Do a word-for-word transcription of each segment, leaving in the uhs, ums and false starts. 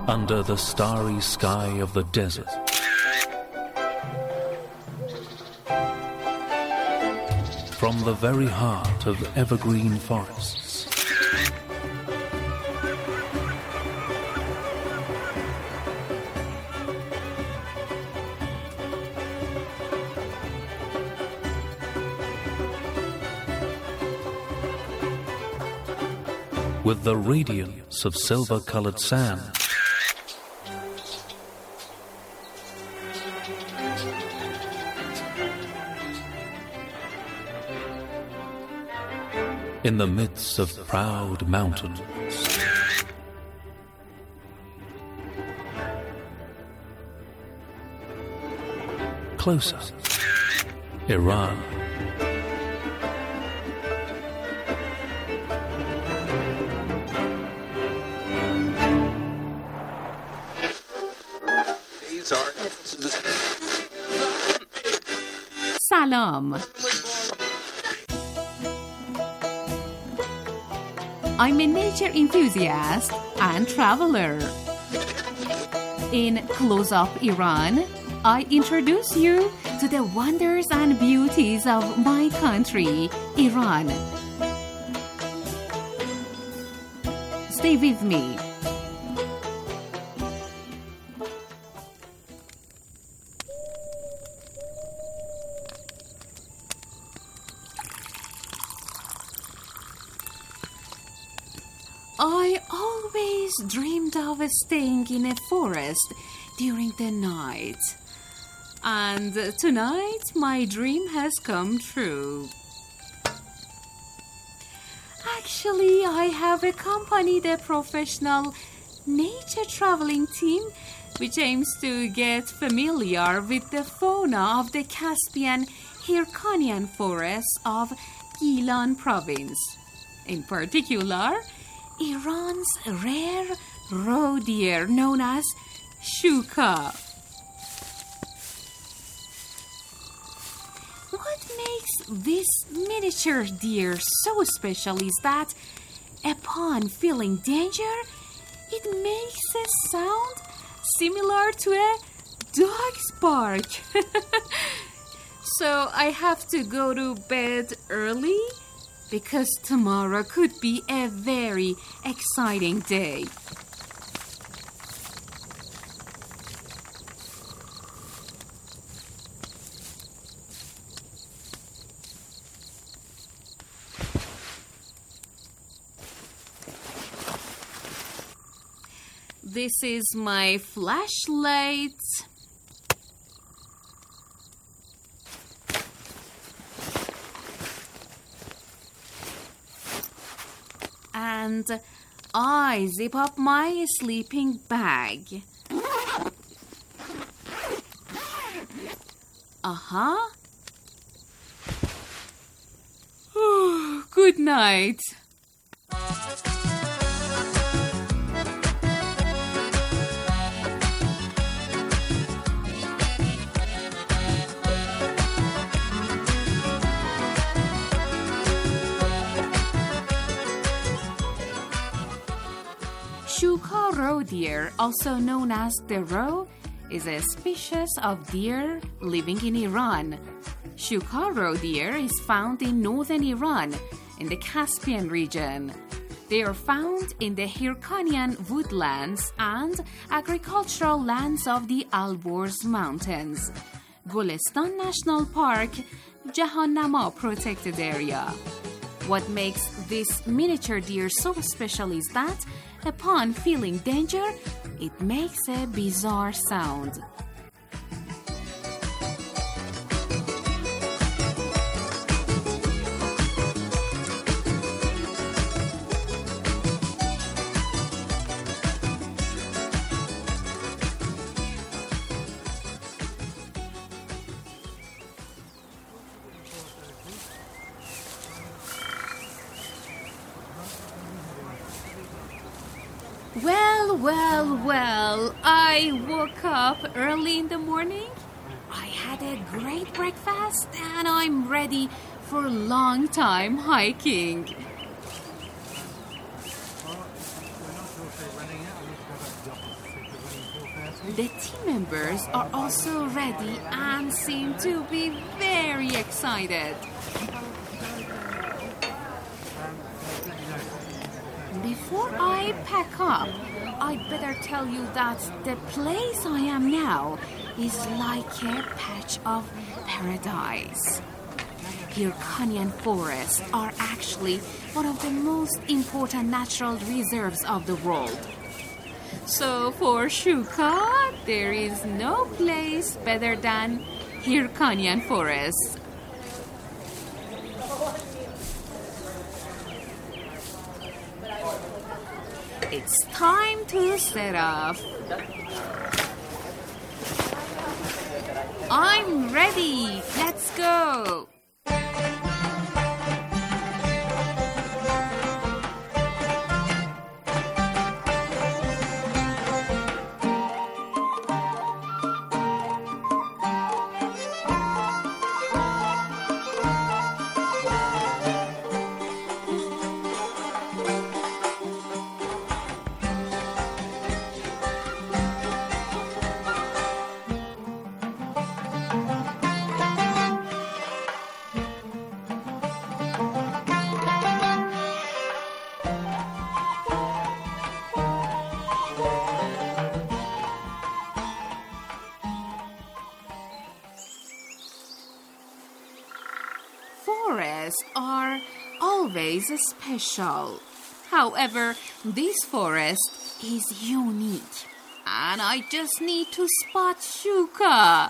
under the starry sky of the desert. From the very heart of evergreen forests. With the radiance of silver-colored sand. In the midst of proud mountains. Closer, Iran. Salam. I'm a nature enthusiast and traveler. In Close Up Iran, I introduce you to the wonders and beauties of my country, Iran. Stay with me. I always dreamed of staying in a forest during the night. And tonight, my dream has come true. Actually, I have accompanied a professional nature traveling team which aims to get familiar with the fauna of the Caspian Hyrcanian forests of Gilan province. In particular, Iran's rare roe deer known as shuka. What makes this miniature deer so special is that upon feeling danger, it makes a sound similar to a dog's bark. So I have to go to bed early because tomorrow could be a very exciting day. This is my flashlight. And I zip up my sleeping bag. Uh-huh. Good night. Shuka roe deer, also known as the roe, is a species of deer living in Iran. Shuka roe deer is found in northern Iran, in the Caspian region. They are found in the Hyrcanian woodlands and agricultural lands of the Alborz Mountains, Golestan National Park, Jahannama Protected Area. What makes this miniature deer so special is that upon feeling danger, it makes a bizarre sound. Well, well, well, I woke up early in the morning. I had a great breakfast and I'm ready for long time hiking. The team members are also ready and seem to be very excited. Before I pack up, I'd better tell you that the place I am now is like a patch of paradise. Hyrcanian forests are actually one of the most important natural reserves of the world. So for Shuka, there is no place better than Hyrcanian forests. It's time to set off. I'm ready. Let's go. Forests are always special. However, this forest is unique, and I just need to spot Shuka.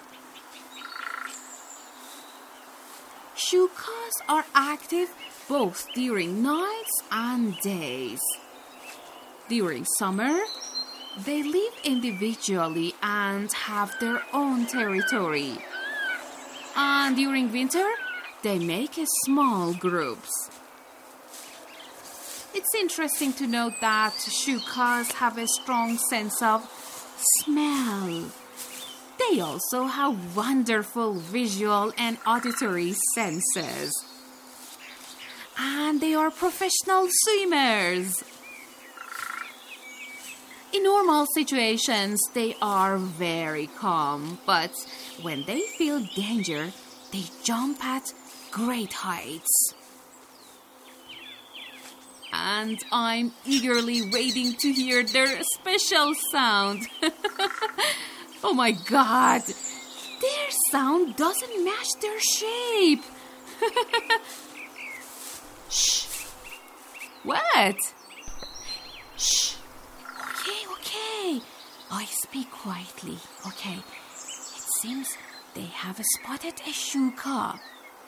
Shukas are active both during nights and days. During summer, they live individually and have their own territory. And during winter, they make small groups. It's interesting to note that Shukas have a strong sense of smell. They also have wonderful visual and auditory senses. And they are professional swimmers. In normal situations, they are very calm, but when they feel danger, they jump at great heights. And I'm eagerly waiting to hear their special sound. Oh my God! Their sound doesn't match their shape. Shh. What? Shh. Okay, okay. I speak quietly. Okay. It seems they have spotted a Shuka.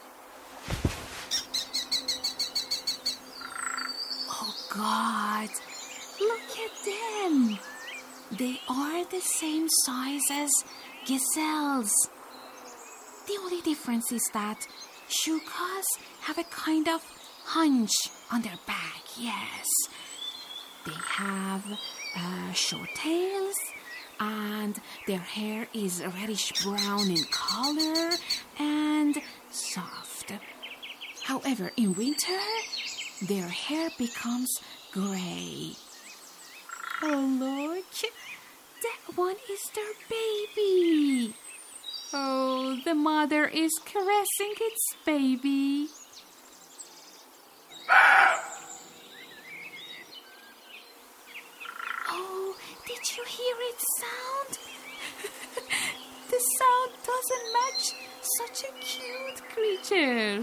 Oh God, look at them. They are the same size as gazelles. The only difference is that Shukas have a kind of hunch on their back, yes. They have uh, short tails, and their hair is reddish-brown in color and soft. However, in winter, their hair becomes gray. Oh, look! That one is their baby! Oh, the mother is caressing its baby. Oh, did you hear its sound? The sound doesn't match such a cute creature.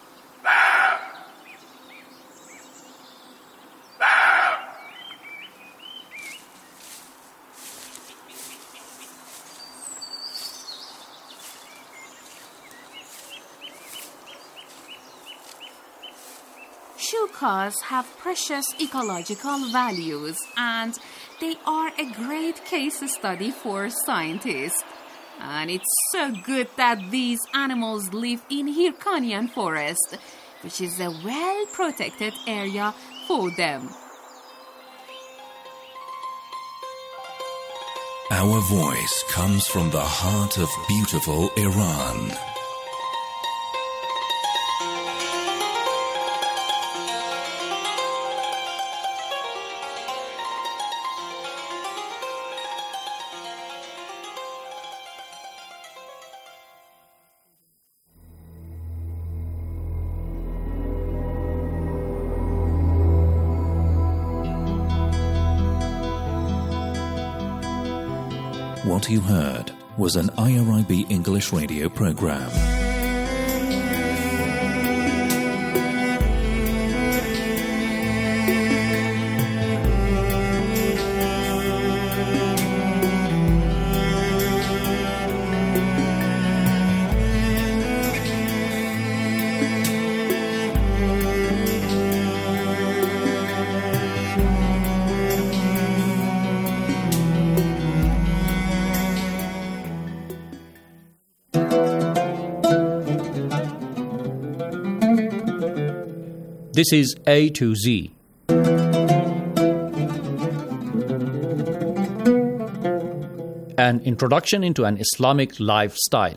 Shukas have precious ecological values, and they are a great case study for scientists. And it's so good that these animals live in Hyrcanian forest, which is a well-protected area for them. Our voice comes from the heart of beautiful Iran. What you heard was an I R I B English radio program. This is A to Z. An introduction into an Islamic lifestyle.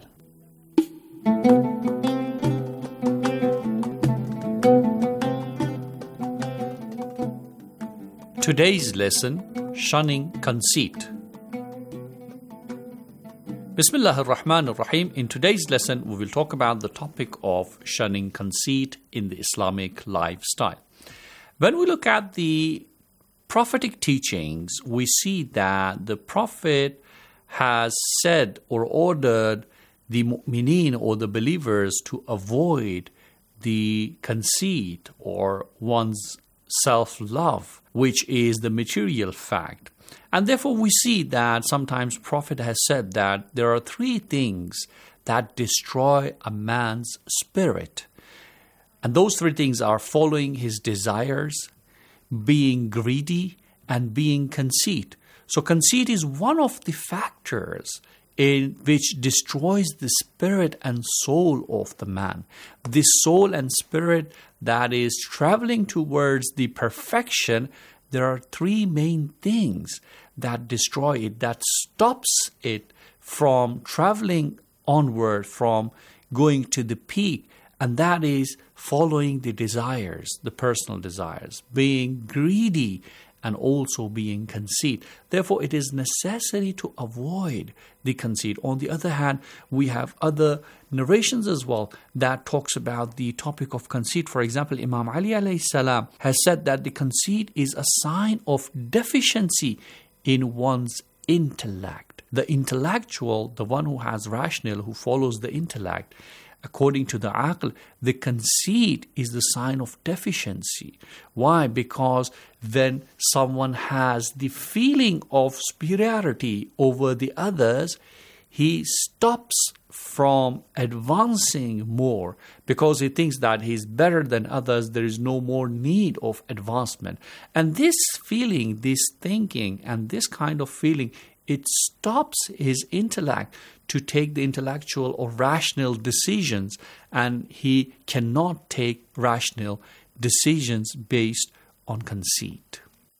Today's lesson, shunning conceit. Bismillah ar-Rahman ar-Rahim. In today's lesson, we will talk about the topic of shunning conceit in the Islamic lifestyle. When we look at the prophetic teachings, we see that the Prophet has said or ordered the mu'mineen or the believers to avoid the conceit or one's self-love, which is the material fact. And therefore we see that sometimes Prophet has said that there are three things that destroy a man's spirit. And those three things are following his desires, being greedy, and being conceit. So conceit is one of the factors in which destroys the spirit and soul of the man. The soul and spirit that is traveling towards the perfection, there are three main things that destroy it, that stops it from traveling onward, from going to the peak, and that is following the desires, the personal desires, being greedy, and also being conceit. Therefore, it is necessary to avoid the conceit. On the other hand, we have other narrations as well that talks about the topic of conceit. For example, Imam Ali alayhi salam has said that the conceit is a sign of deficiency in one's intellect. The intellectual, the one who has rational, who follows the intellect, according to the aql, the conceit is the sign of deficiency. Why? Because when someone has the feeling of superiority over the others, he stops from advancing more because he thinks that he's better than others. There is no more need of advancement. And this feeling, this thinking, and this kind of feeling, it stops his intellect to take the intellectual or rational decisions, and he cannot take rational decisions based on conceit.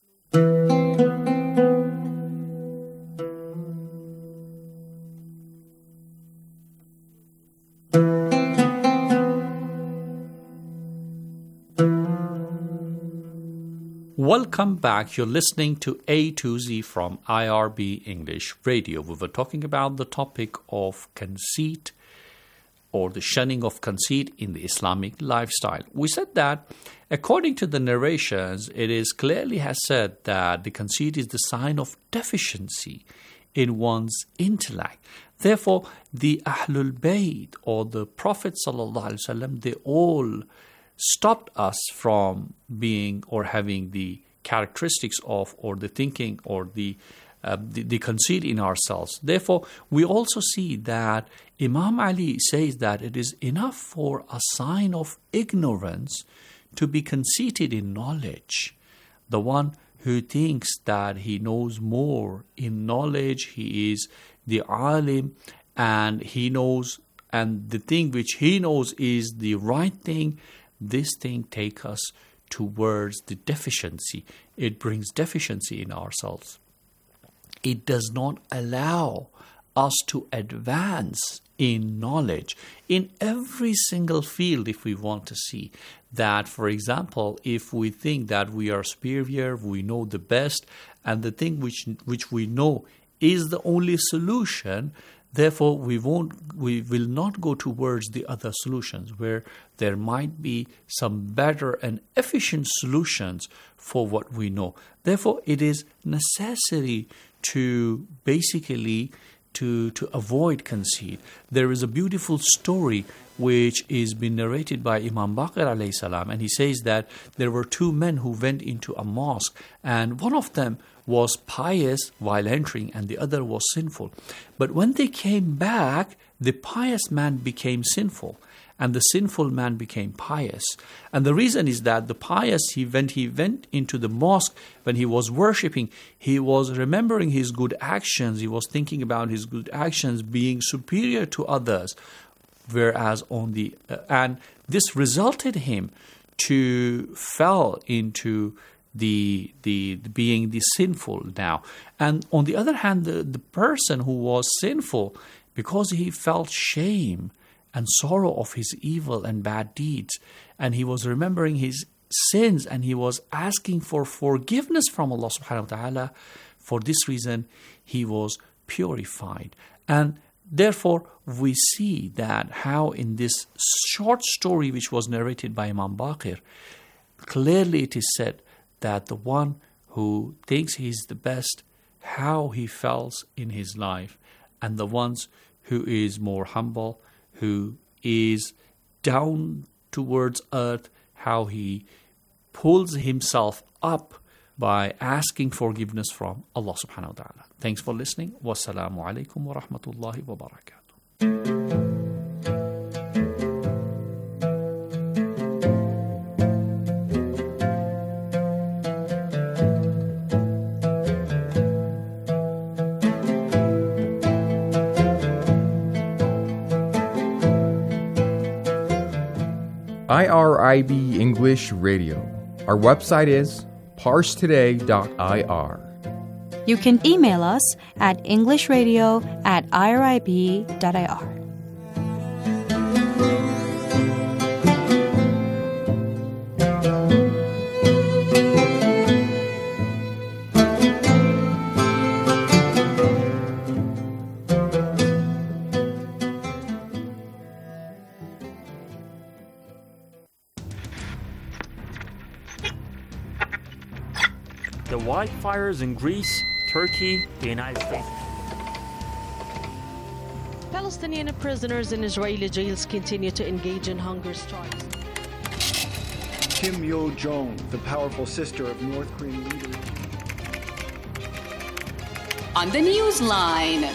Welcome back. You're listening to A to Z from I R B English Radio. We were talking about the topic of conceit or the shunning of conceit in the Islamic lifestyle. We said that according to the narrations, it is clearly has said that the conceit is the sign of deficiency in one's intellect. Therefore, the Ahlul Bayt or the Prophet sallallahu alaihi wasallam, they all stopped us from being or having the characteristics of or the thinking or the, uh, the the conceit in ourselves. Therefore, we also see that Imam Ali says that it is enough for a sign of ignorance to be conceited in knowledge. The one who thinks that he knows more in knowledge, he is the alim, and he knows, and the thing which he knows is the right thing, this thing takes us towards the deficiency. It brings deficiency in ourselves. It does not allow us to advance in knowledge in every single field. If we want to see that, for example, if we think that we are superior, we know the best, and the thing which which we know is the only solution, therefore, we won't, we will not go towards the other solutions where there might be some better and efficient solutions for what we know. Therefore, it is necessary to basically to, to avoid conceit. There is a beautiful story which is been narrated by Imam Baqir alayhi salam, and he says that there were two men who went into a mosque, and one of them was pious while entering and the other was sinful. But when they came back, the pious man became sinful and the sinful man became pious. And the reason is that the pious, he went, he went into the mosque, when he was worshipping, he was remembering his good actions, he was thinking about his good actions being superior to others, whereas on the, uh, and this resulted him to fell into the, the the being the sinful now. And on the other hand, the, the person who was sinful, because he felt shame and sorrow of his evil and bad deeds, and he was remembering his sins and he was asking for forgiveness from Allah subhanahu wa ta'ala, for this reason he was purified. And therefore we see that how in this short story which was narrated by Imam Baqir, clearly it is said that the one who thinks he's the best, how he feels in his life, and the ones who is more humble, who is down towards earth, how he pulls himself up by asking forgiveness from Allah subhanahu wa ta'ala. Thanks for listening. Wassalamu alaikum wa rahmatullahi wa barakatuh. I R I B English Radio. Our website is parse today dot I R. You can email us at englishradio at irib dot I R. The wildfires in Greece, Turkey, the United States. Palestinian prisoners in Israeli jails continue to engage in hunger strikes. Kim Yo-jong, the powerful sister of North Korean leader. On the Newsline.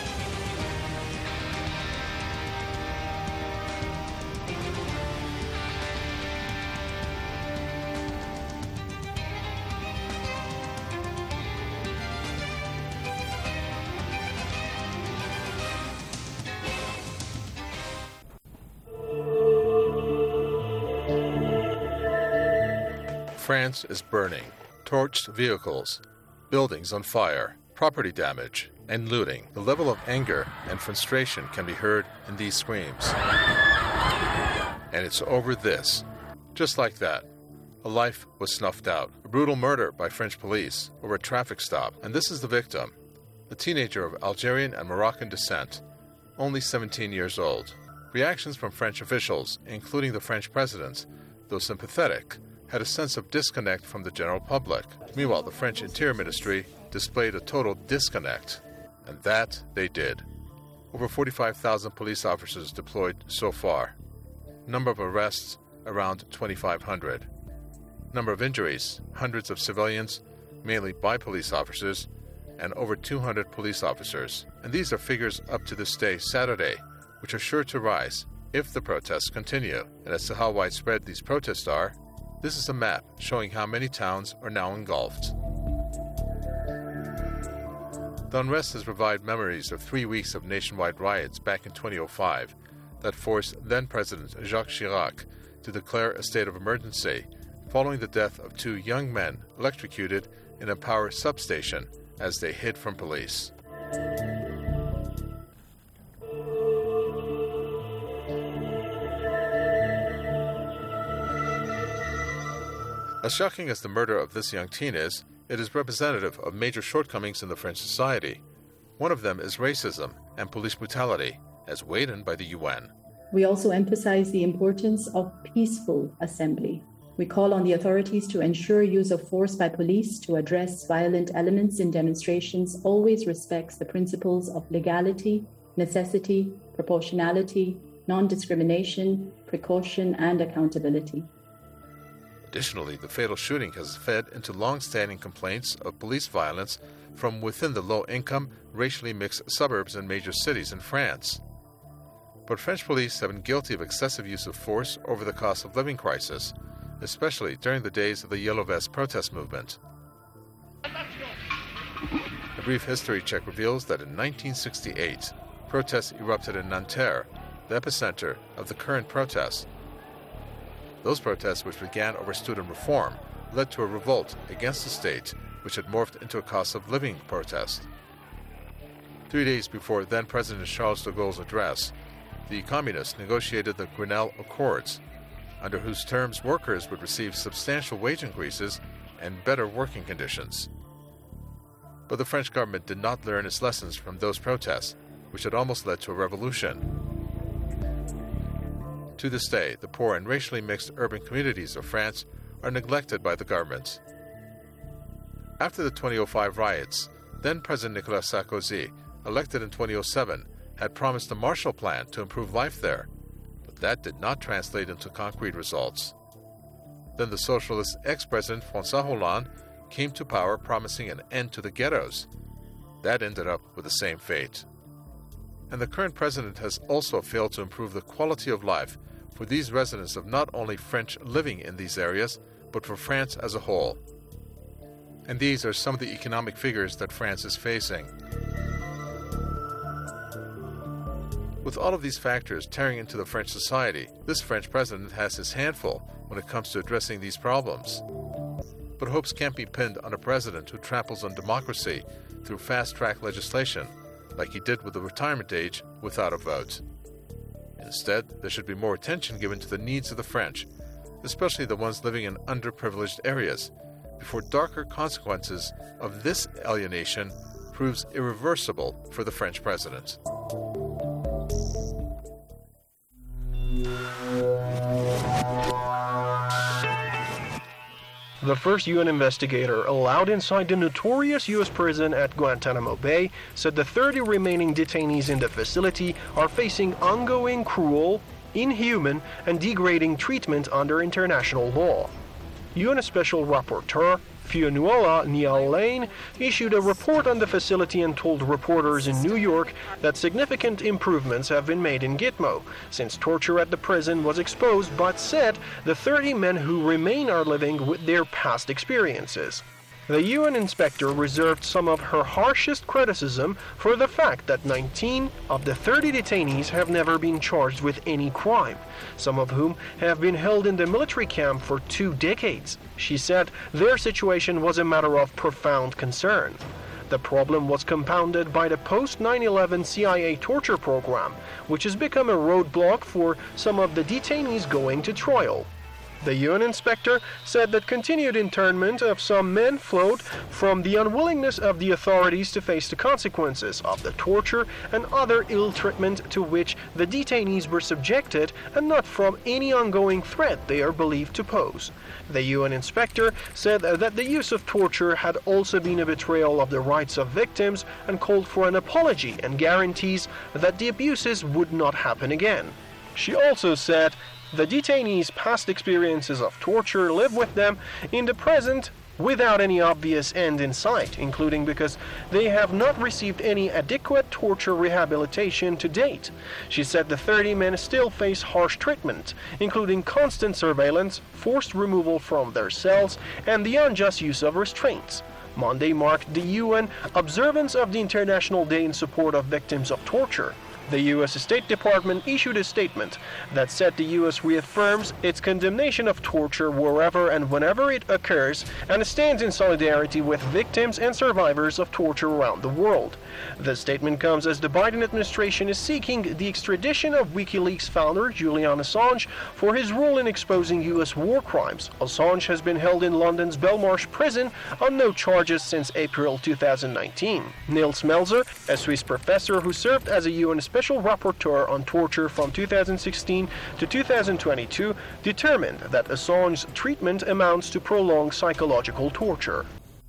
France is burning, torched vehicles, buildings on fire, property damage, and looting. The level of anger and frustration can be heard in these screams. And it's over this. Just like that, a life was snuffed out. A brutal murder by French police over a traffic stop. And this is the victim, a teenager of Algerian and Moroccan descent, only seventeen years old. Reactions from French officials, including the French president, though sympathetic, had a sense of disconnect from the general public. Meanwhile, the French Interior Ministry displayed a total disconnect, and that they did. Over forty-five thousand police officers deployed so far. Number of arrests, around twenty-five hundred. Number of injuries, hundreds of civilians, mainly by police officers, and over two hundred police officers. And these are figures up to this day, Saturday, which are sure to rise if the protests continue. And as to how widespread these protests are, this is a map showing how many towns are now engulfed. The unrest has revived memories of three weeks of nationwide riots back in two thousand five that forced then-President Jacques Chirac to declare a state of emergency following the death of two young men electrocuted in a power substation as they hid from police. As shocking as the murder of this young teen is, it is representative of major shortcomings in the French society. One of them is racism and police brutality, as weighed in by the U N. We also emphasize the importance of peaceful assembly. We call on the authorities to ensure use of force by police to address violent elements in demonstrations always respects the principles of legality, necessity, proportionality, non-discrimination, precaution, and accountability. Additionally, the fatal shooting has fed into long-standing complaints of police violence from within the low-income, racially mixed suburbs and major cities in France. But French police have been guilty of excessive use of force over the cost of living crisis, especially during the days of the Yellow Vest protest movement. A brief history check reveals that in nineteen sixty-eight, protests erupted in Nanterre, the epicenter of the current protests. Those protests, which began over student reform, led to a revolt against the state, which had morphed into a cost of living protest. Three days before then-President Charles de Gaulle's address, the communists negotiated the Grenelle Accords, under whose terms workers would receive substantial wage increases and better working conditions. But the French government did not learn its lessons from those protests, which had almost led to a revolution. To this day, the poor and racially mixed urban communities of France are neglected by the government. After the two thousand five riots, then-President Nicolas Sarkozy, elected in two thousand seven, had promised a Marshall Plan to improve life there, but that did not translate into concrete results. Then the socialist ex-president François Hollande came to power promising an end to the ghettos. That ended up with the same fate. And the current president has also failed to improve the quality of life for these residents of not only French living in these areas, but for France as a whole. And these are some of the economic figures that France is facing. With all of these factors tearing into the French society, this French president has his handful when it comes to addressing these problems. But hopes can't be pinned on a president who tramples on democracy through fast-track legislation, like he did with the retirement age without a vote. Instead, there should be more attention given to the needs of the French, especially the ones living in underprivileged areas, before darker consequences of this alienation proves irreversible for the French president. The first U N investigator allowed inside the notorious U S prison at Guantanamo Bay said the thirty remaining detainees in the facility are facing ongoing cruel, inhuman, and degrading treatment under international law. U N Special Rapporteur Fionnuala Niall-Lane issued a report on the facility and told reporters in New York that significant improvements have been made in Gitmo since torture at the prison was exposed, but said the thirty men who remain are living with their past experiences. The U N inspector reserved some of her harshest criticism for the fact that nineteen of the thirty detainees have never been charged with any crime, some of whom have been held in the military camp for two decades. She said their situation was a matter of profound concern. The problem was compounded by the post nine eleven C I A torture program, which has become a roadblock for some of the detainees going to trial. The U N inspector said that continued internment of some men flowed from the unwillingness of the authorities to face the consequences of the torture and other ill treatment to which the detainees were subjected, and not from any ongoing threat they are believed to pose. The U N inspector said that the use of torture had also been a betrayal of the rights of victims and called for an apology and guarantees that the abuses would not happen again. She also said the detainees' past experiences of torture live with them in the present without any obvious end in sight, including because they have not received any adequate torture rehabilitation to date. She said the thirty men still face harsh treatment, including constant surveillance, forced removal from their cells, and the unjust use of restraints. Monday marked the U N observance of the International Day in support of victims of torture. The U S State Department issued a statement that said the U S reaffirms its condemnation of torture wherever and whenever it occurs and stands in solidarity with victims and survivors of torture around the world. The statement comes as the Biden administration is seeking the extradition of WikiLeaks founder Julian Assange for his role in exposing U S war crimes. Assange has been held in London's Belmarsh prison on no charges since April two thousand nineteen. Nils Melzer, a Swiss professor who served as a U N special Special Rapporteur on Torture from two thousand sixteen to two thousand twenty-two determined that Assange's treatment amounts to prolonged psychological torture.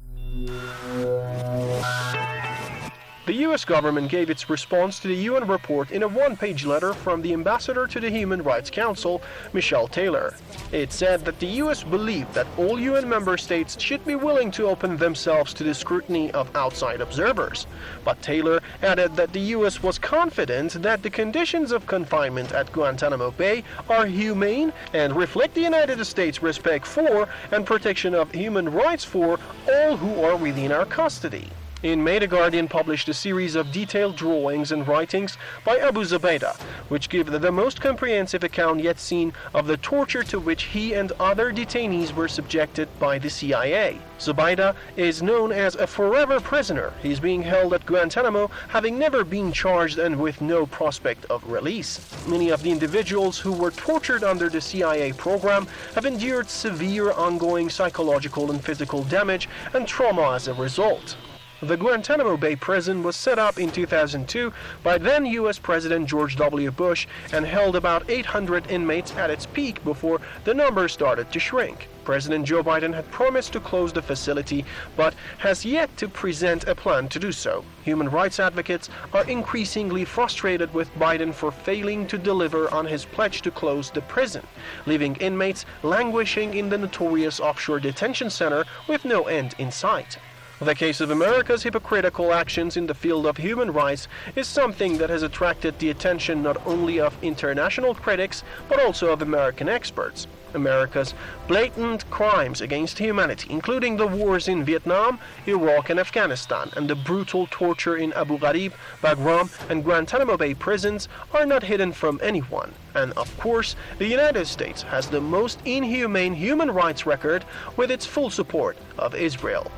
The U S government gave its response to the U N report in a one-page letter from the ambassador to the Human Rights Council, Michelle Taylor. It said that the U S believed that all U N member states should be willing to open themselves to the scrutiny of outside observers. But Taylor added that the U S was confident that the conditions of confinement at Guantanamo Bay are humane and reflect the United States' respect for and protection of human rights for all who are within our custody. In May, The Guardian published a series of detailed drawings and writings by Abu Zubaydah, which give the most comprehensive account yet seen of the torture to which he and other detainees were subjected by the C I A. Zubaydah is known as a forever prisoner. He's being held at Guantanamo, having never been charged and with no prospect of release. Many of the individuals who were tortured under the C I A program have endured severe ongoing psychological and physical damage and trauma as a result. The Guantanamo Bay prison was set up in two thousand two by then U S President George W. Bush and held about eight hundred inmates at its peak before the number started to shrink. President Joe Biden had promised to close the facility, but has yet to present a plan to do so. Human rights advocates are increasingly frustrated with Biden for failing to deliver on his pledge to close the prison, leaving inmates languishing in the notorious offshore detention center with no end in sight. The case of America's hypocritical actions in the field of human rights is something that has attracted the attention not only of international critics, but also of American experts. America's blatant crimes against humanity, including the wars in Vietnam, Iraq and Afghanistan, and the brutal torture in Abu Ghraib, Bagram and Guantanamo Bay prisons, are not hidden from anyone. And of course, the United States has the most inhumane human rights record with its full support of Israel.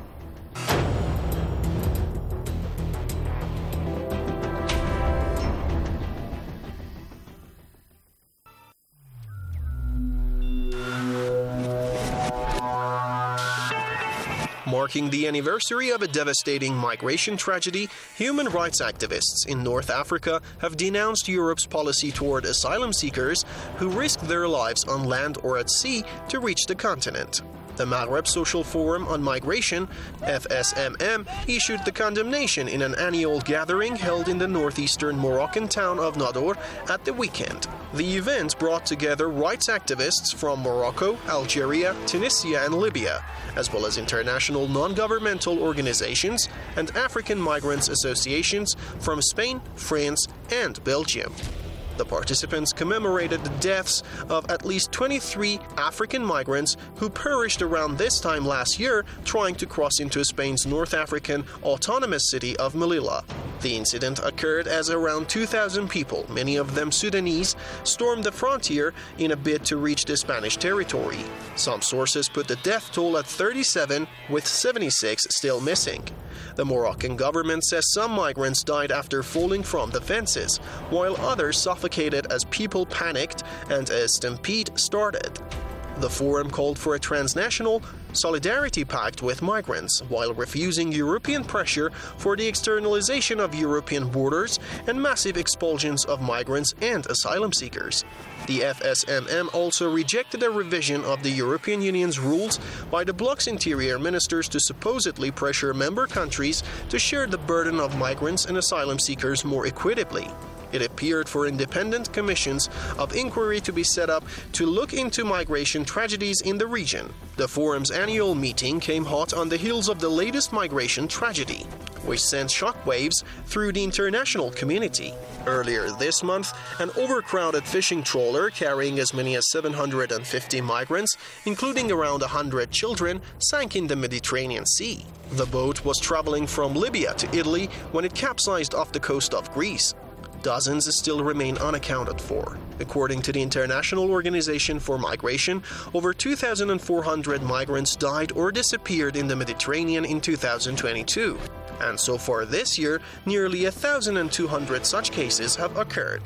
Marking the anniversary of a devastating migration tragedy, human rights activists in North Africa have denounced Europe's policy toward asylum seekers who risk their lives on land or at sea to reach the continent. The Maghreb Social Forum on Migration, F S M M, issued the condemnation in an annual gathering held in the northeastern Moroccan town of Nador at the weekend. The event brought together rights activists from Morocco, Algeria, Tunisia and Libya, as well as international non-governmental organizations and African migrants associations from Spain, France and Belgium. The participants commemorated the deaths of at least twenty-three African migrants who perished around this time last year trying to cross into Spain's North African autonomous city of Melilla. The incident occurred as around two thousand people, many of them Sudanese, stormed the frontier in a bid to reach the Spanish territory. Some sources put the death toll at thirty-seven, with seventy-six still missing. The Moroccan government says some migrants died after falling from the fences, while others suffocated as people panicked and a stampede started. The forum called for a transnational solidarity pact with migrants, while refusing European pressure for the externalization of European borders and massive expulsions of migrants and asylum seekers. The F S M M also rejected a revision of the European Union's rules by the bloc's interior ministers to supposedly pressure member countries to share the burden of migrants and asylum seekers more equitably. It appeared for independent commissions of inquiry to be set up to look into migration tragedies in the region. The forum's annual meeting came hot on the heels of the latest migration tragedy, which sent shockwaves through the international community. Earlier this month, an overcrowded fishing trawler carrying as many as seven hundred fifty migrants, including around one hundred children, sank in the Mediterranean Sea. The boat was traveling from Libya to Italy when it capsized off the coast of Greece. Dozens still remain unaccounted for. According to the International Organization for Migration, over two thousand four hundred migrants died or disappeared in the Mediterranean in two thousand twenty-two. And so far this year, nearly one thousand two hundred such cases have occurred.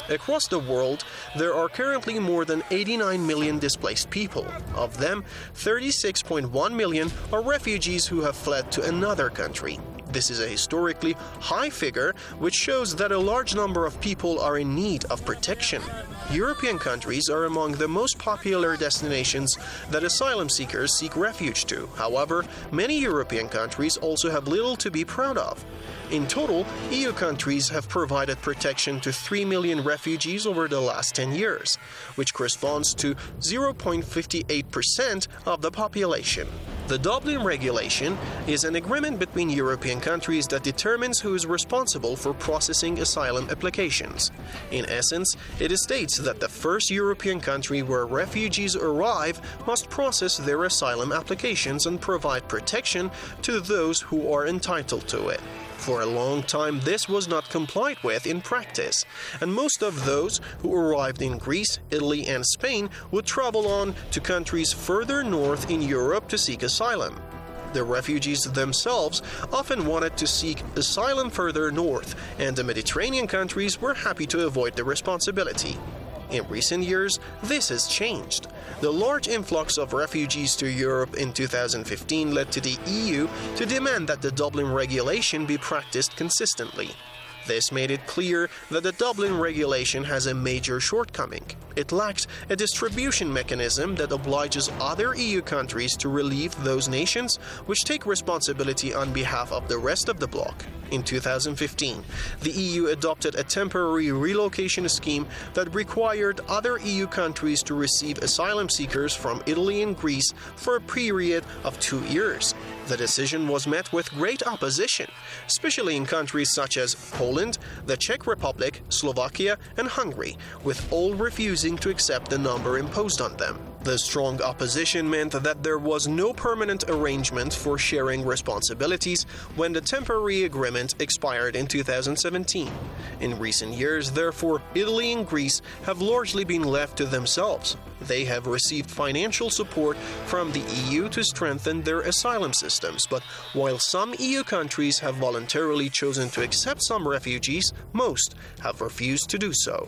Across the world, there are currently more than eighty-nine million displaced people. Of them, thirty-six point one million are refugees who have fled to another country. This is a historically high figure, which shows that a large number of people are in need of protection. European countries are among the most popular destinations that asylum seekers seek refuge to. However, many European countries also have little to be proud of. In total, E U countries have provided protection to three million refugees over the last ten years, which corresponds to zero point five eight percent of the population. The Dublin Regulation is an agreement between European countries that determines who is responsible for processing asylum applications. In essence, it states that the first European country where refugees arrive must process their asylum applications and provide protection to those who are entitled to it. For a long time, this was not complied with in practice, and most of those who arrived in Greece, Italy, and Spain would travel on to countries further north in Europe to seek asylum. The refugees themselves often wanted to seek asylum further north, and the Mediterranean countries were happy to avoid the responsibility. In recent years, this has changed. The large influx of refugees to Europe in two thousand fifteen led to the E U to demand that the Dublin Regulation be practiced consistently. This made it clear that the Dublin Regulation has a major shortcoming. It lacks a distribution mechanism that obliges other E U countries to relieve those nations which take responsibility on behalf of the rest of the bloc. In two thousand fifteen, the E U adopted a temporary relocation scheme that required other E U countries to receive asylum seekers from Italy and Greece for a period of two years. The decision was met with great opposition, especially in countries such as Poland, the Czech Republic, Slovakia, and Hungary, with all refusing to accept the number imposed on them. The strong opposition meant that there was no permanent arrangement for sharing responsibilities when the temporary agreement expired in two thousand seventeen. In recent years, therefore, Italy and Greece have largely been left to themselves. They have received financial support from the E U to strengthen their asylum systems, but while some E U countries have voluntarily chosen to accept some refugees, most have refused to do so.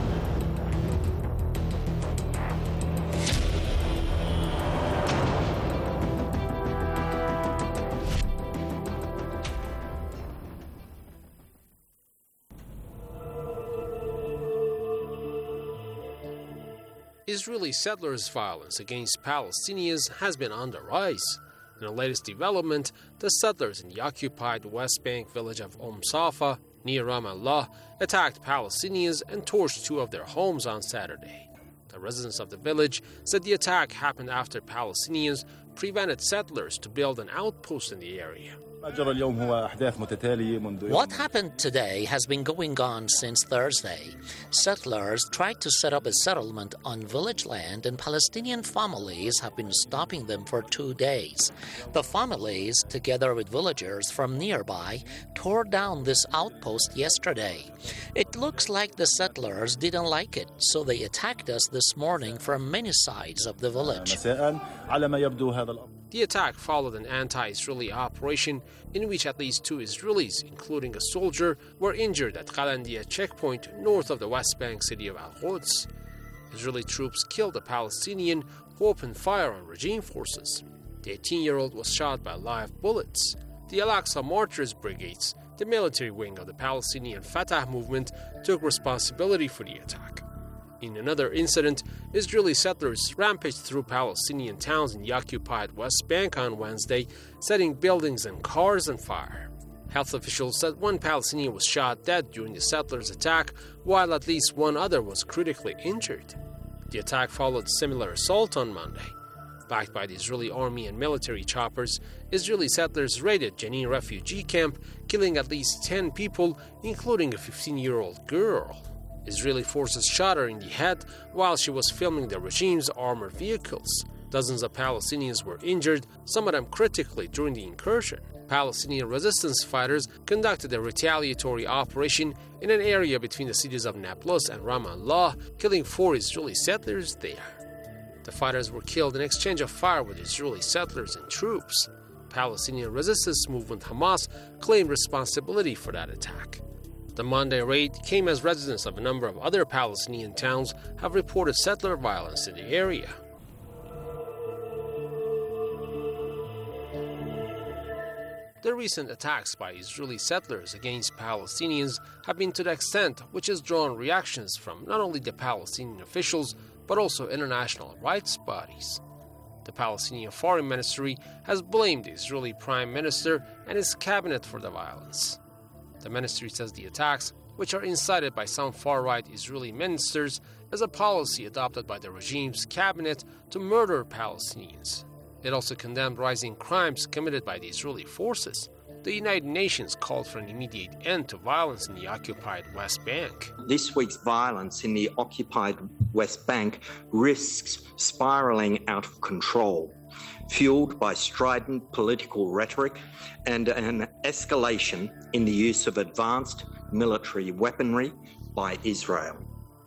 Israeli settlers' violence against Palestinians has been on the rise. In the latest development, the settlers in the occupied West Bank village of Umm Safa, near Ramallah, attacked Palestinians and torched two of their homes on Saturday. The residents of the village said the attack happened after Palestinians prevented settlers to build an outpost in the area. What happened today has been going on since Thursday. Settlers tried to set up a settlement on village land, and Palestinian families have been stopping them for two days. The families, together with villagers from nearby, tore down this outpost yesterday. It looks like the settlers didn't like it, so they attacked us this morning from many sides of the village. The attack followed an anti-Israeli operation in which at least two Israelis, including a soldier, were injured at Qalandia checkpoint north of the West Bank city of Al-Quds. Israeli troops killed a Palestinian who opened fire on regime forces. The eighteen-year-old was shot by live bullets. The Al-Aqsa Martyrs Brigades, the military wing of the Palestinian Fatah movement, took responsibility for the attack. In another incident, Israeli settlers rampaged through Palestinian towns in the occupied West Bank on Wednesday, setting buildings and cars on fire. Health officials said one Palestinian was shot dead during the settlers' attack, while at least one other was critically injured. The attack followed a similar assault on Monday. Backed by the Israeli army and military choppers, Israeli settlers raided Jenin refugee camp, killing at least ten people, including a fifteen-year-old girl. Israeli forces shot her in the head while she was filming the regime's armored vehicles. Dozens of Palestinians were injured, some of them critically, during the incursion. Palestinian resistance fighters conducted a retaliatory operation in an area between the cities of Nablus and Ramallah, killing four Israeli settlers there. The fighters were killed in exchange of fire with Israeli settlers and troops. Palestinian resistance movement Hamas claimed responsibility for that attack. The Monday raid came as residents of a number of other Palestinian towns have reported settler violence in the area. The recent attacks by Israeli settlers against Palestinians have been to the extent which has drawn reactions from not only the Palestinian officials but also international rights bodies. The Palestinian Foreign Ministry has blamed the Israeli Prime Minister and his cabinet for the violence. The ministry says the attacks, which are incited by some far-right Israeli ministers, is a policy adopted by the regime's cabinet to murder Palestinians. It also condemned rising crimes committed by the Israeli forces. The United Nations called for an immediate end to violence in the occupied West Bank. This week's violence in the occupied West Bank risks spiraling out of control, fueled by strident political rhetoric and an escalation in the use of advanced military weaponry by Israel.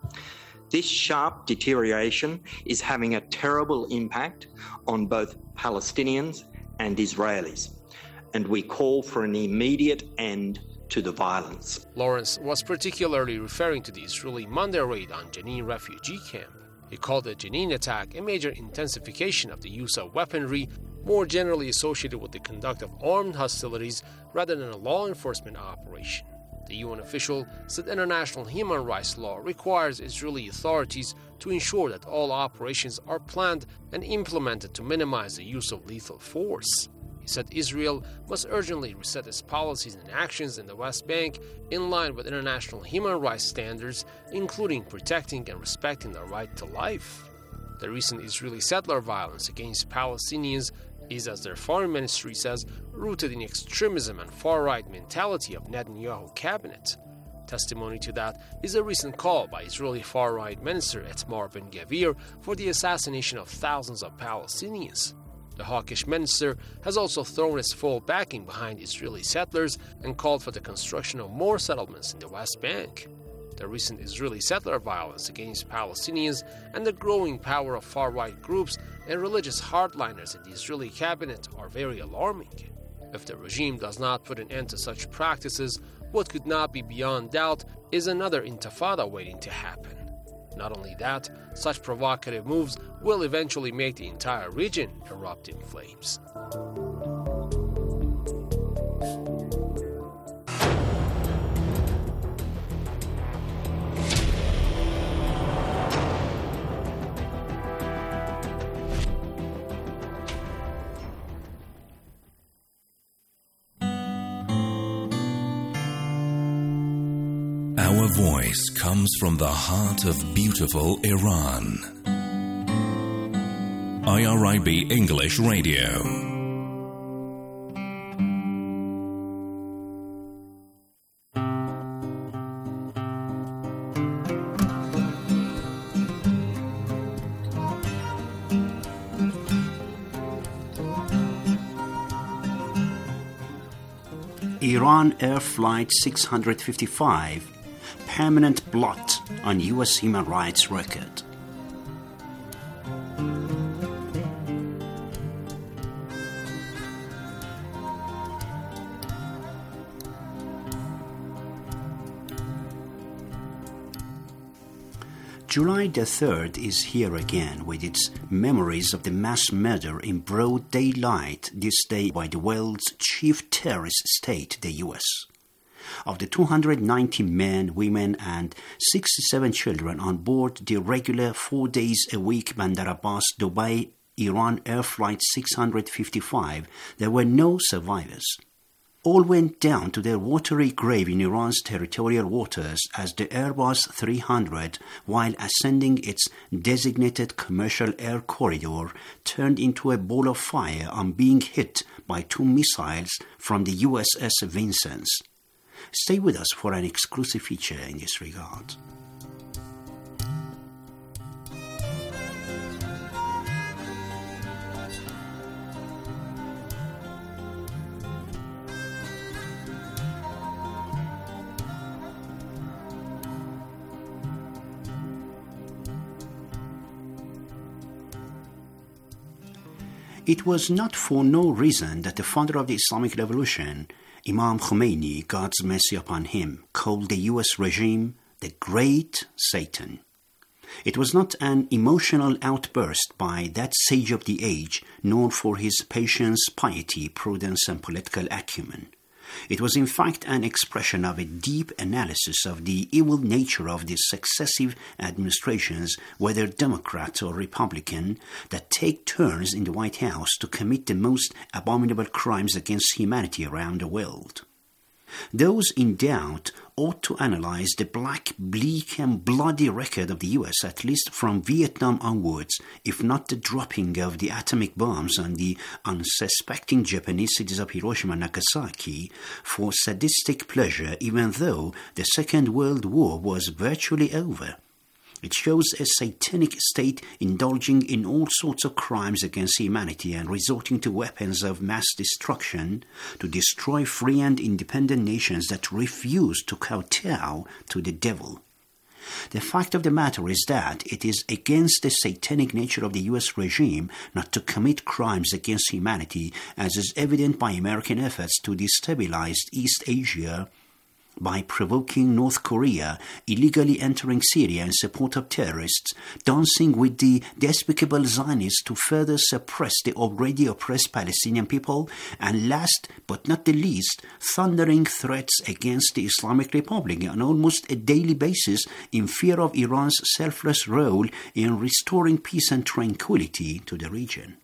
This sharp deterioration is having a terrible impact on both Palestinians and Israelis, and we call for an immediate end to the violence. Lawrence was particularly referring to the Israeli Monday raid on Jenin refugee camp. He called the Jenin attack a major intensification of the use of weaponry, more generally associated with the conduct of armed hostilities rather than a law enforcement operation. The U N official said international human rights law requires Israeli authorities to ensure that all operations are planned and implemented to minimize the use of lethal force. He said Israel must urgently reset its policies and actions in the West Bank in line with international human rights standards, including protecting and respecting the right to life. The recent Israeli settler violence against Palestinians is, as their foreign ministry says, rooted in extremism and far-right mentality of Netanyahu cabinet. Testimony to that is a recent call by Israeli far-right minister Itamar Ben-Gvir for the assassination of thousands of Palestinians. The hawkish minister has also thrown his full backing behind Israeli settlers and called for the construction of more settlements in the West Bank. The recent Israeli settler violence against Palestinians and the growing power of far-right groups and religious hardliners in the Israeli cabinet are very alarming. If the regime does not put an end to such practices, what could not be beyond doubt is another intifada waiting to happen. Not only that, such provocative moves will eventually make the entire region erupt in flames. Our voice comes from the heart of beautiful Iran. I R I B English Radio. Iran Air Flight six hundred fifty-five, permanent blot on U S human rights record. July the third is here again with its memories of the mass murder in broad daylight this day by the world's chief terrorist state, the U S. Of the two hundred ninety men, women, and sixty-seven children on board the regular four days a week Bandar Abbas, Dubai, Iran Air Flight six hundred fifty-five, there were no survivors. All went down to their watery grave in Iran's territorial waters as the Airbus three hundred, while ascending its designated commercial air corridor, turned into a ball of fire on being hit by two missiles from the U S S Vincennes. Stay with us for an exclusive feature in this regard. It was not for no reason that the founder of the Islamic Revolution, Imam Khomeini, God's mercy upon him, called the U S regime the Great Satan. It was not an emotional outburst by that sage of the age, known for his patience, piety, prudence, and political acumen. It was in fact an expression of a deep analysis of the evil nature of the successive administrations, whether Democrat or Republican, that take turns in the White House to commit the most abominable crimes against humanity around the world. Those in doubt ought to analyze the black, bleak, and bloody record of the U S, at least from Vietnam onwards, if not the dropping of the atomic bombs on the unsuspecting Japanese cities of Hiroshima and Nagasaki, for sadistic pleasure, even though the Second World War was virtually over. It shows a satanic state indulging in all sorts of crimes against humanity and resorting to weapons of mass destruction to destroy free and independent nations that refuse to kowtow to the devil. The fact of the matter is that it is against the satanic nature of the U S regime not to commit crimes against humanity, as is evident by American efforts to destabilize East Asia by provoking North Korea, illegally entering Syria in support of terrorists, dancing with the despicable Zionists to further suppress the already oppressed Palestinian people, and last but not the least, thundering threats against the Islamic Republic on almost a daily basis in fear of Iran's selfless role in restoring peace and tranquility to the region.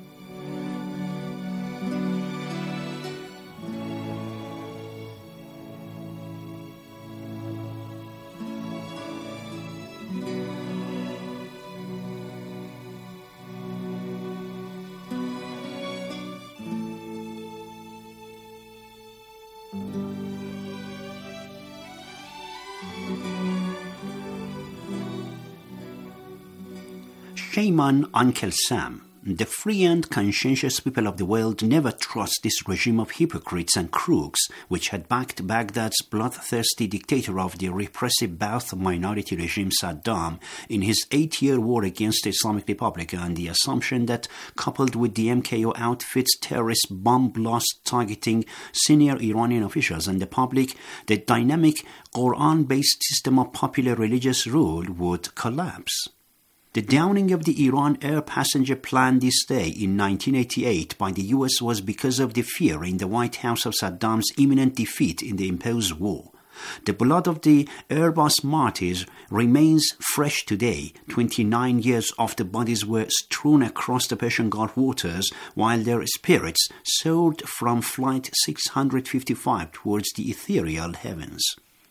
Shame on Uncle Sam. The free and conscientious people of the world never trust this regime of hypocrites and crooks which had backed Baghdad's bloodthirsty dictator of the repressive Ba'ath minority regime Saddam in his eight-year war against the Islamic Republic, on the assumption that, coupled with the M K O outfit's terrorist bomb blast targeting senior Iranian officials and the public, the dynamic Quran-based system of popular religious rule would collapse. The downing of the Iran air passenger plane this day in nineteen eighty-eight by the U S was because of the fear in the White House of Saddam's imminent defeat in the imposed war. The blood of the Airbus martyrs remains fresh today, twenty-nine years after bodies were strewn across the Persian Gulf waters, while their spirits soared from Flight six hundred fifty-five towards the ethereal heavens.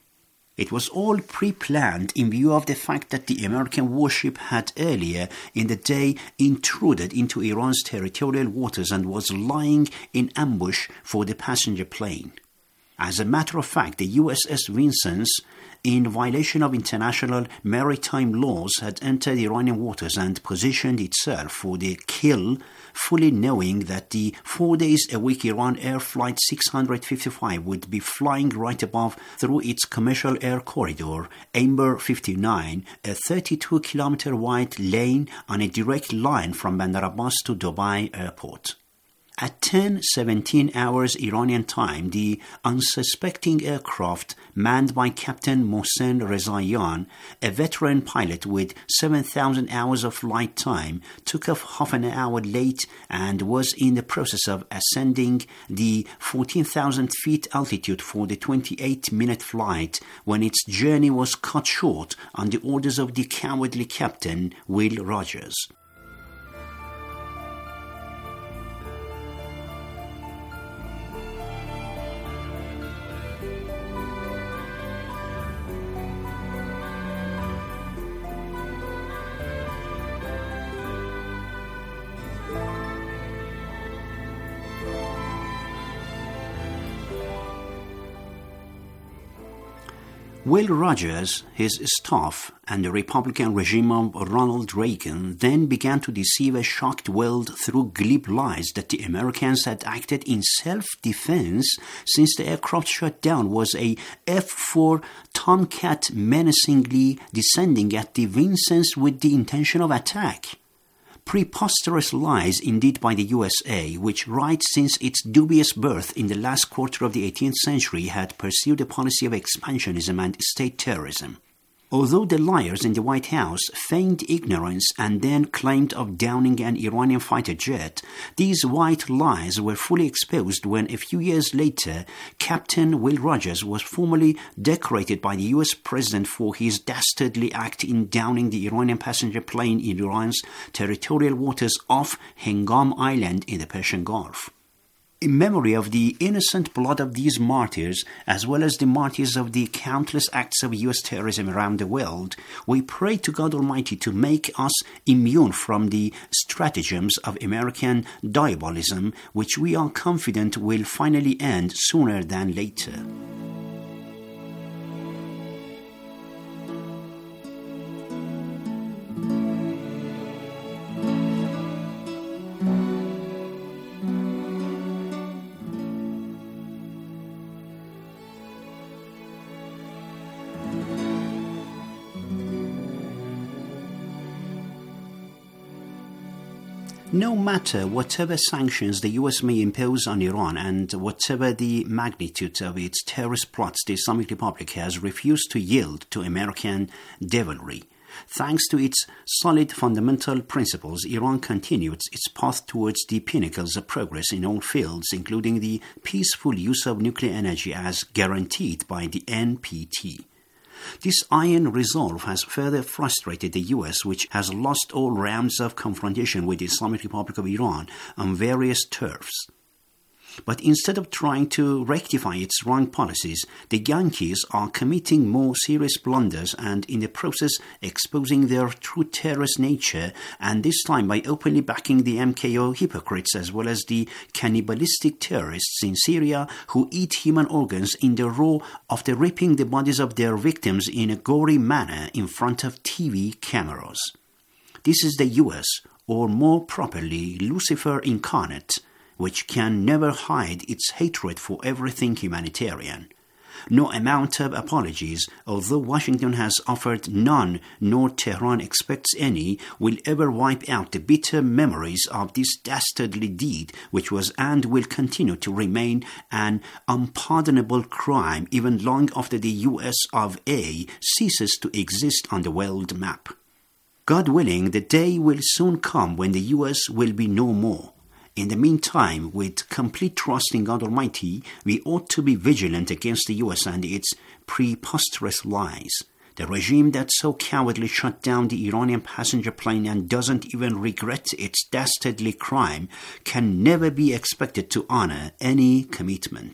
It was all pre-planned in view of the fact that the American warship had earlier in the day intruded into Iran's territorial waters and was lying in ambush for the passenger plane. As a matter of fact, the U S S Vincennes, in violation of international maritime laws, had entered Iranian waters and positioned itself for the kill, fully knowing that the four days a week Iran Air Flight six hundred fifty-five would be flying right above through its commercial air corridor, Amber fifty-nine, a thirty-two kilometer wide lane on a direct line from Bandar Abbas to Dubai Airport. At ten seventeen hours Iranian time, the unsuspecting aircraft, manned by Captain Mohsen Rezaian, a veteran pilot with seven thousand hours of flight time, took off half an hour late and was in the process of ascending the fourteen thousand feet altitude for the twenty-eight minute flight when its journey was cut short on the orders of the cowardly captain, Will Rogers. Will Rogers, his staff, and the Republican regime of Ronald Reagan then began to deceive a shocked world through glib lies that the Americans had acted in self-defense since the aircraft shot down was a F four Tomcat menacingly descending at the Vincennes with the intention of attack. Preposterous lies indeed by the U S A, which right since its dubious birth in the last quarter of the eighteenth century had pursued a policy of expansionism and state terrorism. Although the liars in the White House feigned ignorance and then claimed of downing an Iranian fighter jet, these white lies were fully exposed when a few years later, Captain Will Rogers was formally decorated by the U S president for his dastardly act in downing the Iranian passenger plane in Iran's territorial waters off Hengam Island in the Persian Gulf. In memory of the innocent blood of these martyrs, as well as the martyrs of the countless acts of U S terrorism around the world, we pray to God Almighty to make us immune from the stratagems of American diabolism, which we are confident will finally end sooner than later. No matter whatever sanctions the U S may impose on Iran and whatever the magnitude of its terrorist plots, the Islamic Republic has refused to yield to American devilry. Thanks to its solid fundamental principles, Iran continues its path towards the pinnacles of progress in all fields, including the peaceful use of nuclear energy as guaranteed by the N P T. This iron resolve has further frustrated the U S, which has lost all rounds of confrontation with the Islamic Republic of Iran on various turfs. But instead of trying to rectify its wrong policies, the Yankees are committing more serious blunders and in the process exposing their true terrorist nature, and this time by openly backing the M K O hypocrites as well as the cannibalistic terrorists in Syria who eat human organs in the raw after ripping the bodies of their victims in a gory manner in front of T V cameras. This is the U S, or more properly Lucifer incarnate, which can never hide its hatred for everything humanitarian. No amount of apologies, although Washington has offered none nor Tehran expects any, will ever wipe out the bitter memories of this dastardly deed, which was and will continue to remain an unpardonable crime even long after the U S of A ceases to exist on the world map. God willing, the day will soon come when the U S will be no more. In the meantime, with complete trust in God Almighty, we ought to be vigilant against the U S and its preposterous lies. The regime that so cowardly shut down the Iranian passenger plane and doesn't even regret its dastardly crime can never be expected to honor any commitment.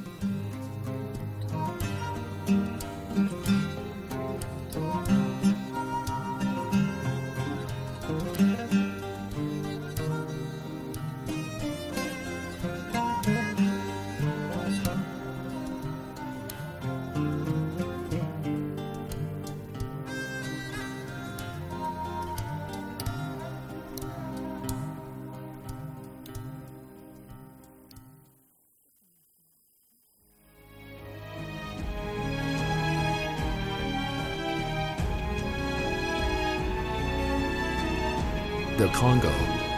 The Congo.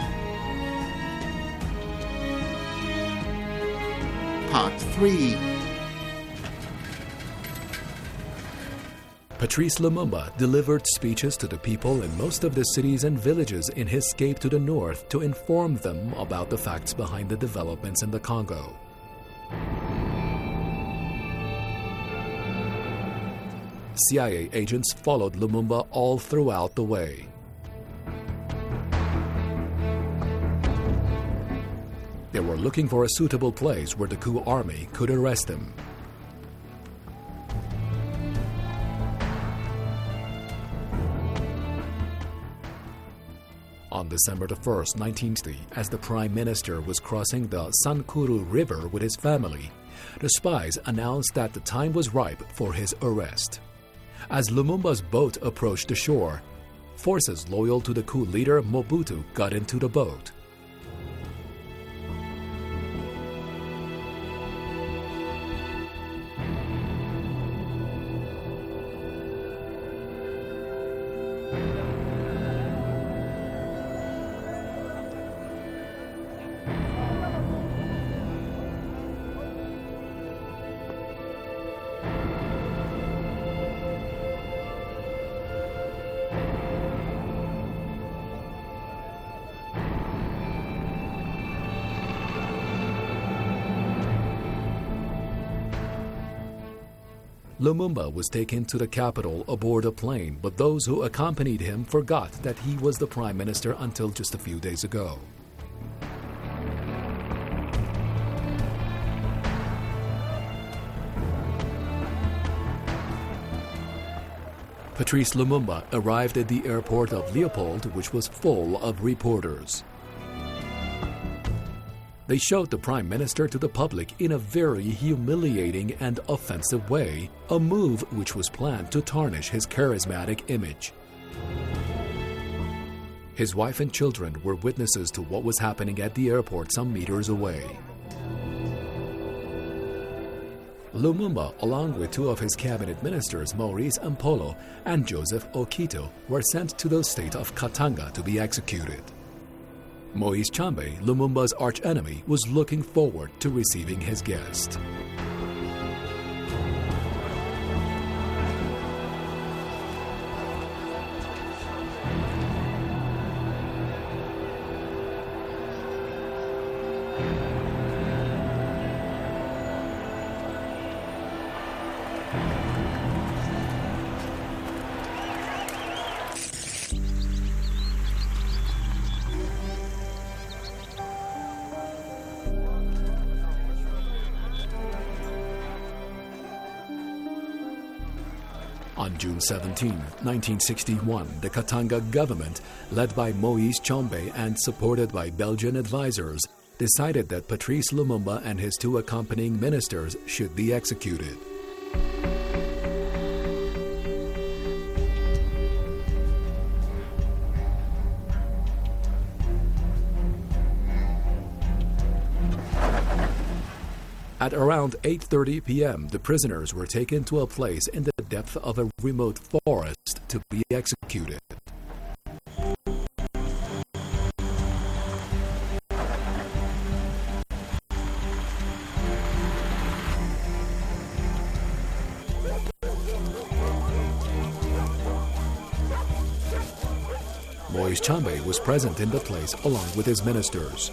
Part three. Patrice Lumumba delivered speeches to the people in most of the cities and villages in his escape to the north to inform them about the facts behind the developments in the Congo. C I A agents followed Lumumba all throughout the way. They were looking for a suitable place where the coup army could arrest him. On December the first, nineteen sixty, as the Prime Minister was crossing the Sankuru River with his family, the spies announced that the time was ripe for his arrest. As Lumumba's boat approached the shore, forces loyal to the coup leader Mobutu got into the boat. Lumumba was taken to the capital aboard a plane, but those who accompanied him forgot that he was the prime minister until just a few days ago. Patrice Lumumba arrived at the airport of Leopold, which was full of reporters. They showed the Prime Minister to the public in a very humiliating and offensive way, a move which was planned to tarnish his charismatic image. His wife and children were witnesses to what was happening at the airport some meters away. Lumumba, along with two of his cabinet ministers, Maurice Mpolo and Joseph Okito, were sent to the state of Katanga to be executed. Moise Tshombe, Lumumba's archenemy, was looking forward to receiving his guest. On June seventeenth, nineteen sixty-one, the Katanga government, led by Moise Tshombe and supported by Belgian advisors, decided that Patrice Lumumba and his two accompanying ministers should be executed. At around eight thirty p.m., the prisoners were taken to a place in the depth of a remote forest to be executed. Moise Tshombe was present in the place along with his ministers.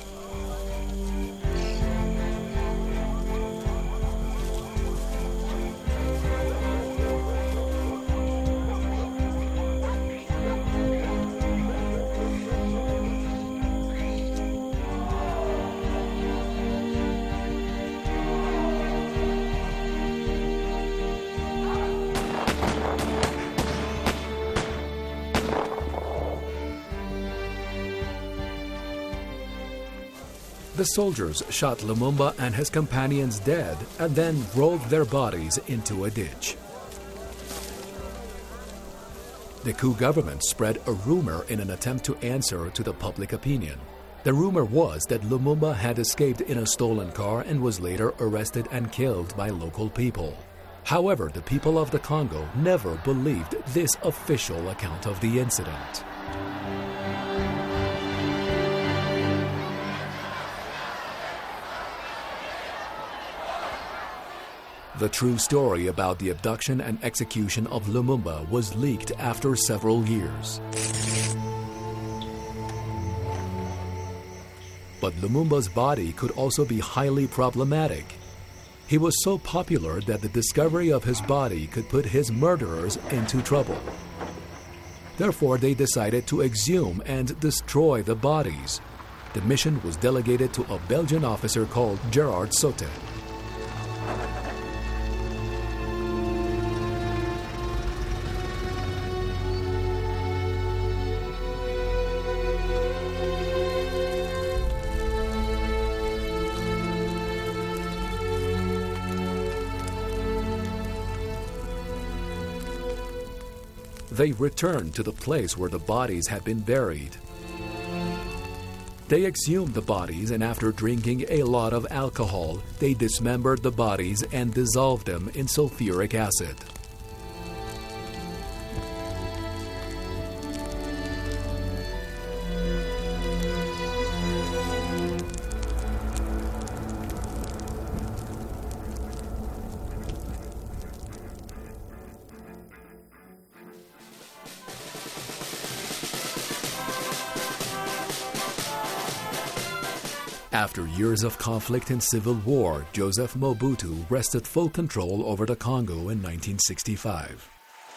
The soldiers shot Lumumba and his companions dead and then rolled their bodies into a ditch. The coup government spread a rumor in an attempt to answer to the public opinion. The rumor was that Lumumba had escaped in a stolen car and was later arrested and killed by local people. However, the people of the Congo never believed this official account of the incident. The true story about the abduction and execution of Lumumba was leaked after several years. But Lumumba's body could also be highly problematic. He was so popular that the discovery of his body could put his murderers into trouble. Therefore, they decided to exhume and destroy the bodies. The mission was delegated to a Belgian officer called Gerard Sautet. They returned to the place where the bodies had been buried. They exhumed the bodies, and after drinking a lot of alcohol, they dismembered the bodies and dissolved them in sulfuric acid. After years of conflict and civil war, Joseph Mobutu wrested full control over the Congo in nineteen sixty-five.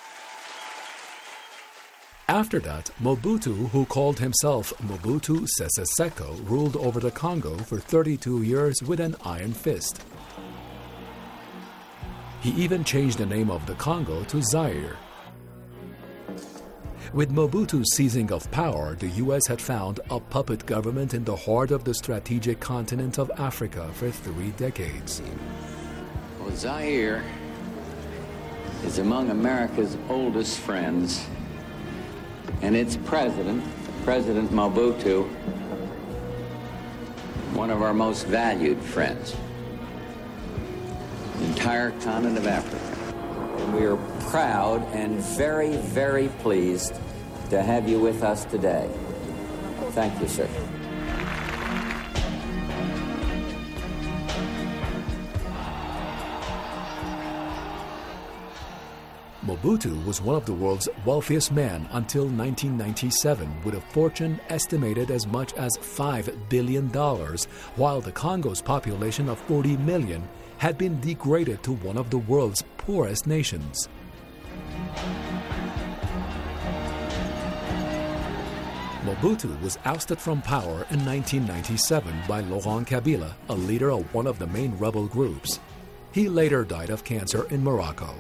After that, Mobutu, who called himself Mobutu Sese Seko, ruled over the Congo for thirty-two years with an iron fist. He even changed the name of the Congo to Zaire. With Mobutu seizing of power, the U S had found a puppet government in the heart of the strategic continent of Africa for three decades. Well, Zaire is among America's oldest friends, and its president, President Mobutu, one of our most valued friends. The entire continent of Africa. And we are proud and very, very pleased to have you with us today. Thank you, sir. Mobutu was one of the world's wealthiest men until nineteen ninety-seven, with a fortune estimated as much as five billion dollars, while the Congo's population of forty million had been degraded to one of the world's poorest nations. Mobutu was ousted from power in nineteen ninety-seven by Laurent Kabila, a leader of one of the main rebel groups. He later died of cancer in Morocco.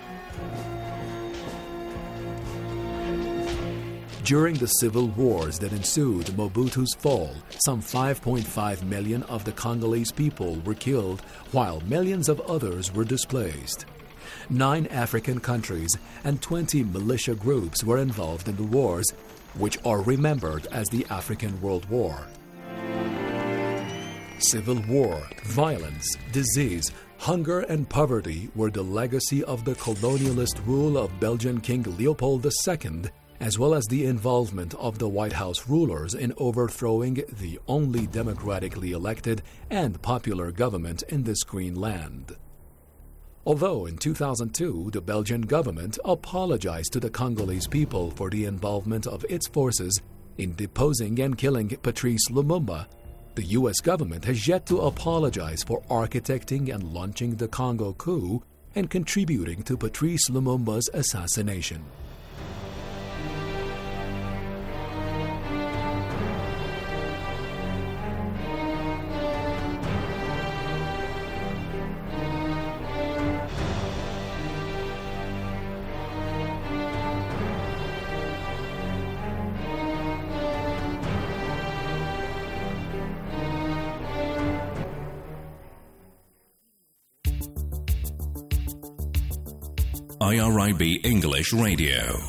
During the civil wars that ensued Mobutu's fall, some five point five million of the Congolese people were killed, while millions of others were displaced. Nine African countries and twenty militia groups were involved in the wars, which are remembered as the African World War. Civil war, violence, disease, hunger, and poverty were the legacy of the colonialist rule of Belgian King Leopold the Second, as well as the involvement of the White House rulers in overthrowing the only democratically elected and popular government in this green land. Although in two thousand two the Belgian government apologized to the Congolese people for the involvement of its forces in deposing and killing Patrice Lumumba, the U S government has yet to apologize for architecting and launching the Congo coup and contributing to Patrice Lumumba's assassination. I R I B English Radio.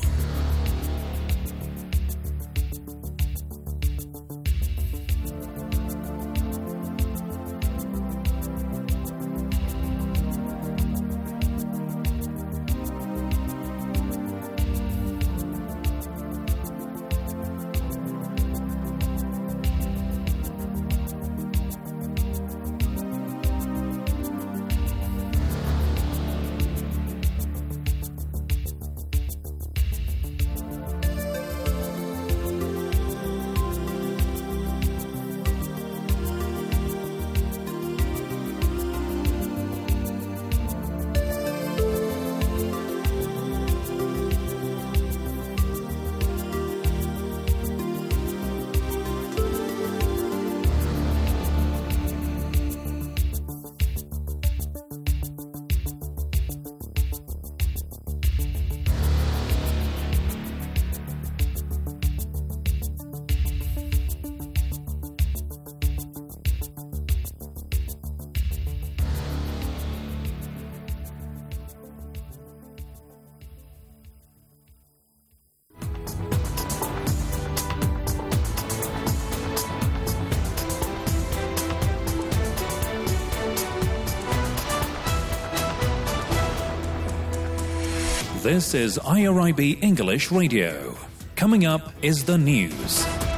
This is I R I B English Radio. Coming up is the news.